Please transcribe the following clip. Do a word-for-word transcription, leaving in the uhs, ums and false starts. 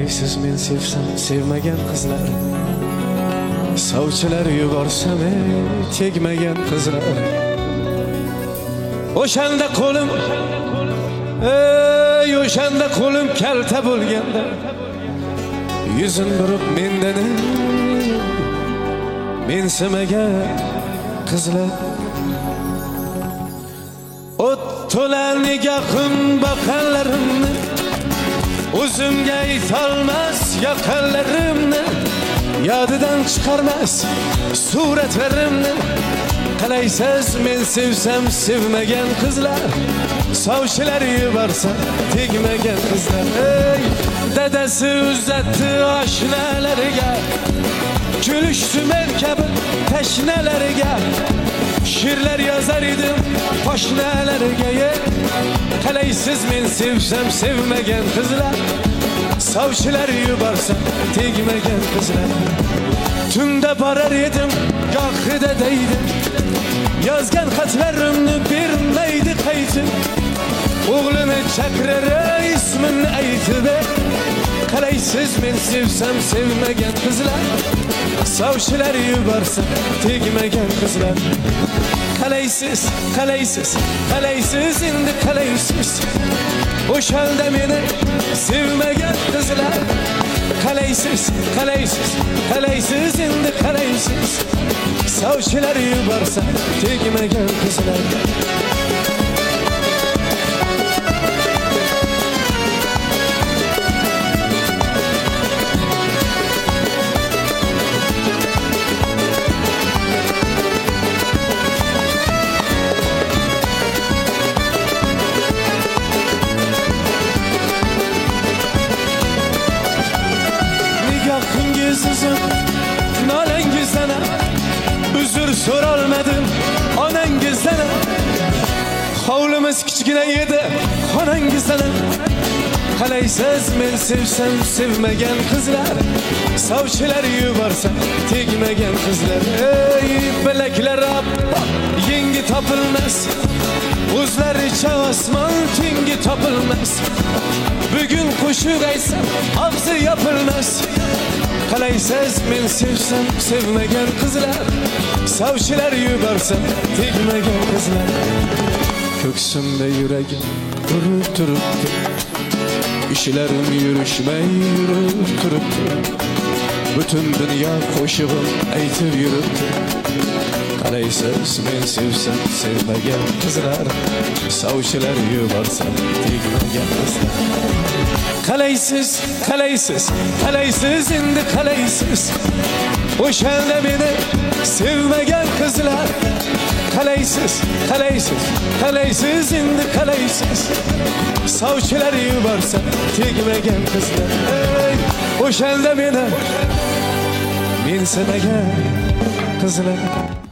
Qalaysiz men sevsam sevmagan qizlar, sovchilar yuborsam tegmagan qizlar. O'shanda qo'lim, ey o'shanda qo'lim kalta bo'lganda, yuzin burib mendan mensimagan qizlar. O't to'la nigohim boqqanlarimni, o'zimga aytolmas yoqqanlarimni, yodidan chiqarmas suratlarimni. Qalaysiz men sevsam sevmagan qizlar, sovchilar yuborsa tegmagan qizlar. Ey dadasi uzatdi oshnalariga, kulishdi men kabi tashnalariga, she'rlar yozar edim qo'shnalarga. Qalaysiz men sevsam sevmagan qizlar, sovchilar yuborsa tegmagan qizlar. Tunda borar edim gohida deydim, yozgan xatlarimni bermaydi qaytib. O'g'lini chaqirar ismini aytib, qalaysiz men sevsam sevmagan qizlar, sovchilar yuborsa tegmagan qizlar. Qalaysiz, qalaysiz, qalaysiz endi qalaysiz, o'shanda meni sevmagan qizlar. Qalaysiz, qalaysiz, qalaysiz endi qalaysiz, sovchilar yuborsa tegmagan qizlar. Nigohingizdan, nolangizdan uzr so'rolmadim onangizdan. Hovlimiz kichkina edi xonangizdan. Qalaysiz men sevsam sevmagan qizlar, sovchilar yuborsa tegmagan qizlar. Ey bilaklar oppoq yengi topilmas, o'zlaricha osmon tengi topilmas. Bugun qo'shiq aytsam og'zi yopilmas. Qalaysiz men sevsam sevmagan qizlar, sovchilar yuborsa tegmagan qizlar. Ko'ksimda yuragim urib turibdi, ishlarim yurishmay yurib turibdi. Butun dunyo qo'shig'im aytib yuribdi. Qalaysiz men sevsam sevmagan qizlar, sovchilar yuborsa tegmagan qizlar. Qalaysiz, qalaysiz, qalaysiz endi qalaysiz, o'shanda meni sevmagan qizlar. Qalaysiz, qalaysiz, qalaysiz endi qalaysiz, sovchilar yuborsa tegmagan qizlar. Ey o'shanda meni mensimagan qizlar.